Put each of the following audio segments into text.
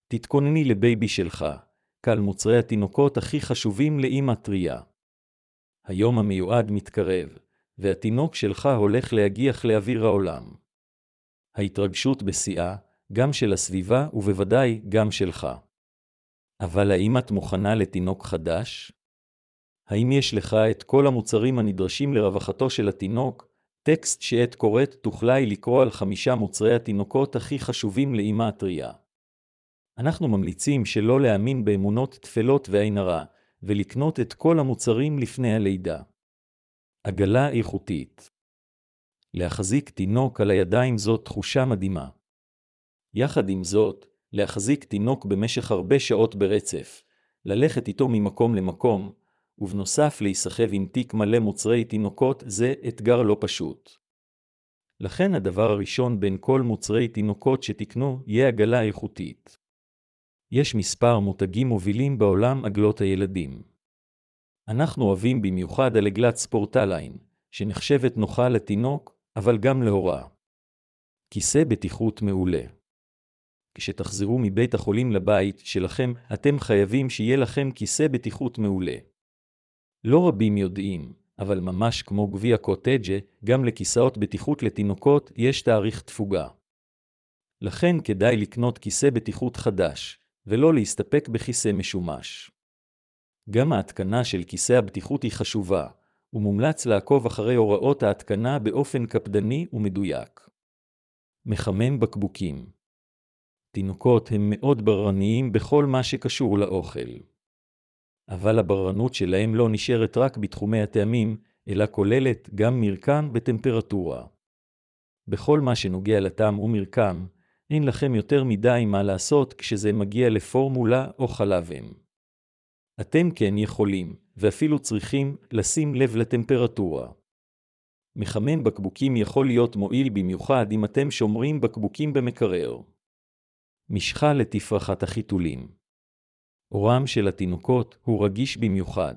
תתכונני לבייבי שלך, קל מוצרי התינוקות הכי חשובים לאמא טריה. היום המיועד מתקרב, והתינוק שלך הולך להגיח לאוויר העולם. ההתרגשות בשיאה, גם של הסביבה ובוודאי גם שלך. אבל האם את מוכנה לתינוק חדש? האם יש לך את כל המוצרים הנדרשים לרווחתו של התינוק? טקסט שאת קוראת תוכלי לקרוא על 5 מוצרי התינוקות הכי חשובים לאמא טריה. אנחנו ממליצים שלא להאמין באמונות תפלות ועין הרע, ולקנות את כל המוצרים לפני הלידה. עגלה איכותית. להחזיק תינוק על הידיים זאת תחושה מדהימה. יחד עם זאת, להחזיק תינוק במשך הרבה שעות ברצף, ללכת איתו ממקום למקום, ובנוסף להיסחב עם תיק מלא מוצרי תינוקות זה אתגר לא פשוט. לכן הדבר הראשון בין כל מוצרי תינוקות שתקנו יהיה עגלה איכותית. יש מספר מותגים מובילים בעולם עגלות הילדים. אנחנו אוהבים במיוחד על עגלת ספורטליין, שנחשבת נוחה לתינוק, אבל גם להוראה. כיסא בטיחות מעולה. כשתחזרו מבית החולים לבית שלכם, אתם חייבים שיהיה לכם כיסא בטיחות מעולה. לא רבים יודעים, אבל ממש כמו גביע קוטג'ה, גם לכיסאות בטיחות לתינוקות יש תאריך תפוגה. לכן כדאי לקנות כיסא בטיחות חדש, ולא להסתפק בכיסא משומש. גם ההתקנה של כיסא הבטיחות היא חשובה, ומומלץ לעקוב אחרי הוראות ההתקנה באופן קפדני ומדויק. מחמם בקבוקים. תינוקות הם מאוד בררניים בכל מה שקשור לאוכל. אבל הבררנות שלהם לא נשארת רק בתחומי הטעמים, אלא כוללת גם מרקם בטמפרטורה. בכל מה שנוגע לטעם ומרקם, אין לכם יותר מדי מה לעשות כשזה מגיע לפורמולה או חלב אם. אתם כן יכולים, ואפילו צריכים, לשים לב לטמפרטורה. מחמם בקבוקים יכול להיות מועיל במיוחד אם אתם שומרים בקבוקים במקרר. משחה לתפרחת החיתולים. אורם של התינוקות הוא רגיש במיוחד.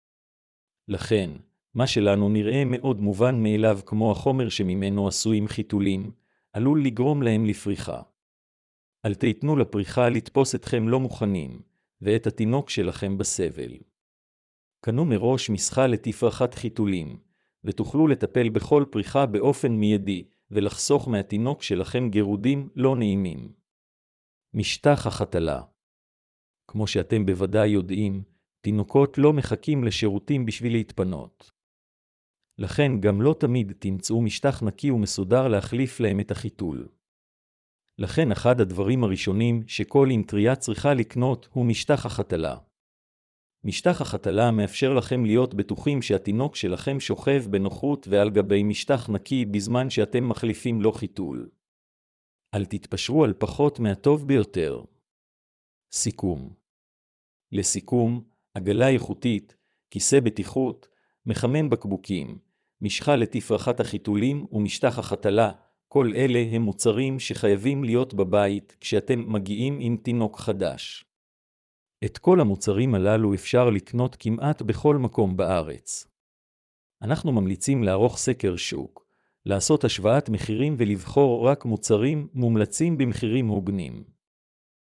לכן, מה שלנו נראה מאוד מובן מאליו כמו החומר שממנו עשויים חיתולים, עלול לגרום להם לפריחה. אל תיתנו לפריחה לתפוס אתכם לא מוכנים, ואת התינוק שלכם בסבל. קנו מראש משחה לתפרחת חיתולים, ותוכלו לטפל בכל פריחה באופן מיידי, ולחסוך מהתינוק שלכם גירודים לא נעימים. משטח החתלה. כמו שאתם בוודאי יודעים, תינוקות לא מחכים לשירותים בשביל להתפנות. לכן גם לא תמיד תמצאו משטח נקי ומסודר להחליף להם את החיתול. לכן אחד הדברים הראשונים שכל טריה צריכה לקנות הוא משטח החתלה. משטח החתלה מאפשר לכם להיות בטוחים שהתינוק שלכם שוכב בנוחות ועל גבי משטח נקי בזמן שאתם מחליפים לו חיתול. אל תתפשרו על פחות מהטוב ביותר. סיכום. לסיכום, עגלה איכותית, כיסא בטיחות, מחמם בקבוקים, משחה לתפרחת החיתולים ומשטח החתלה, כל אלה הם מוצרים שחייבים להיות בבית כשאתם מגיעים עם תינוק חדש. את כל המוצרים הללו אפשר לקנות כמעט בכל מקום בארץ. אנחנו ממליצים לערוך סקר שוק, לעשות השוואת מחירים ולבחור רק מוצרים מומלצים במחירים הוגנים.